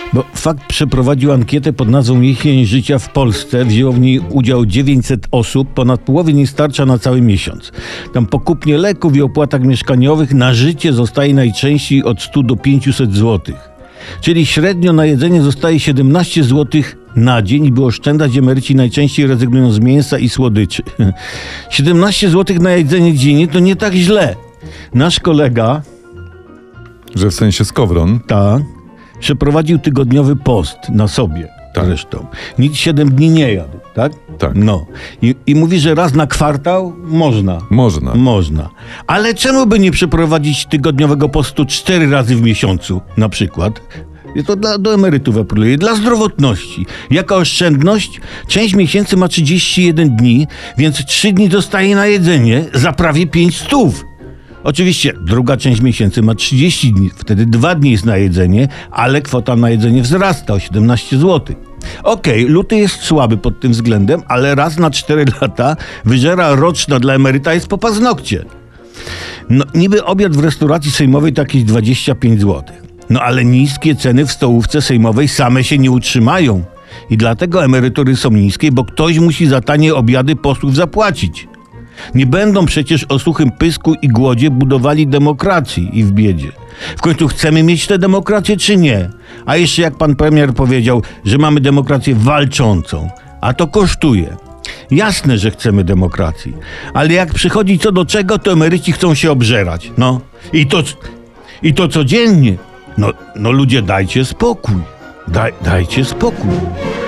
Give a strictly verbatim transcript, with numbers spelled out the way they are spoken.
Bo Fakt przeprowadził ankietę pod nazwą Jesień życia w Polsce. Wzięło w niej udział dziewięćset osób. Ponad połowy nie starcza na cały miesiąc. Tam po kupnie leków i opłatach mieszkaniowych na życie zostaje najczęściej od stu do pięciuset złotych. Czyli średnio na jedzenie zostaje siedemnaście złotych na dzień, by oszczędzać, emeryci najczęściej rezygnują z mięsa i słodyczy. siedemnaście złotych na jedzenie dziennie to nie tak źle. Nasz kolega... Że w sensie Skowron? Tak. Przeprowadził tygodniowy post na sobie. Tak. Zresztą. Nic siedem dni nie jadł, tak? Tak. No. I, I mówi, że raz na kwartał można. Można. Można. Ale czemu by nie przeprowadzić tygodniowego postu cztery razy w miesiącu na przykład? I to dla, do emerytów apeluję. Dla zdrowotności. Jaka oszczędność? Część miesięcy ma trzydzieści jeden dni, więc trzy dni dostaje na jedzenie za prawie pięć stów. Oczywiście druga część miesięcy ma trzydzieści dni, wtedy dwa dni jest na jedzenie, ale kwota na jedzenie wzrasta o siedemnaście złotych. Okej, okay, luty jest słaby pod tym względem, ale raz na cztery lata wyżera roczna dla emeryta jest po paznokcie. No niby obiad w restauracji sejmowej to jakieś dwadzieścia pięć złotych. No ale niskie ceny w stołówce sejmowej same się nie utrzymają. I dlatego emerytury są niskie, bo ktoś musi za tanie obiady posłów zapłacić. Nie będą przecież o suchym pysku i głodzie budowali demokracji i w biedzie. W końcu chcemy mieć tę demokrację czy nie? A jeszcze jak pan premier powiedział, że mamy demokrację walczącą. A to kosztuje. Jasne, że chcemy demokracji. Ale jak przychodzi co do czego, to emeryci chcą się obżerać. No. I to, i to codziennie. No, no ludzie, dajcie spokój. Daj, dajcie spokój.